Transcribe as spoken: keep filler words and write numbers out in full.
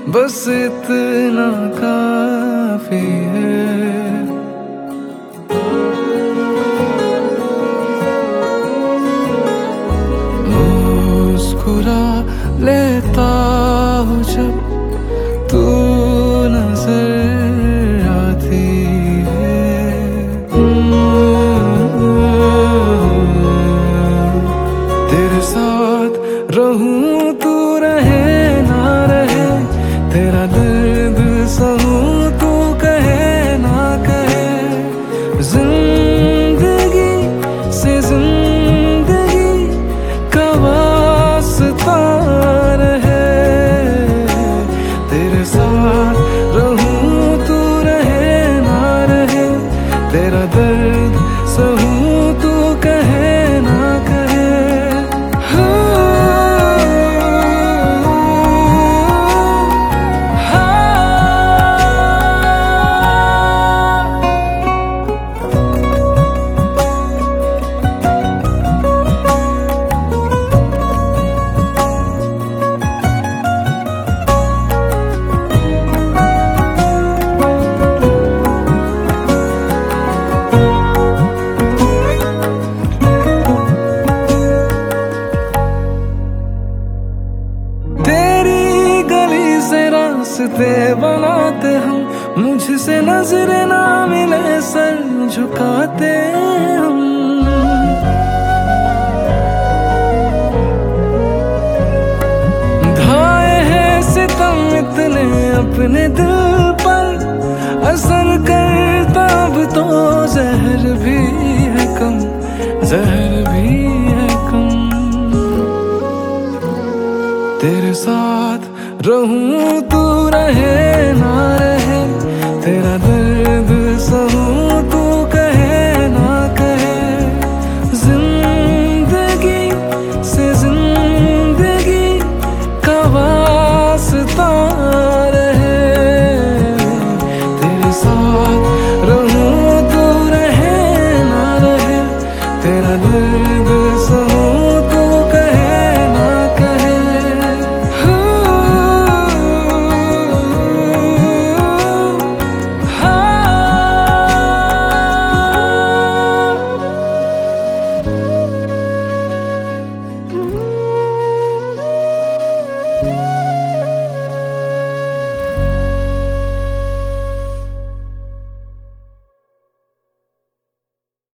बस इतना काफी है। मुस्कुरा लेता हूँ जब तू नजर आती है। तेरे साथ रहूं तू रहे ना रहे, तेरा दर्द सहूं तू कहे ना कहे। जिंदगी से जिंदगी का वास्ता रहे, तेरे साथ रहूं तू रहे ना रहे, तेरा दर्द सहूं तू कहे ना कहे। रास्ते बनाते हम, मुझसे नजर ना मिले सर झुकाते हम। ढाए हैं सितम इतने अपने दिल पर, असर करता अब तो जहर भी है कम, जहर भी है कम। तेरे साथ रहूं तू रहे ना रहे, तेरा दर्द सहूं तू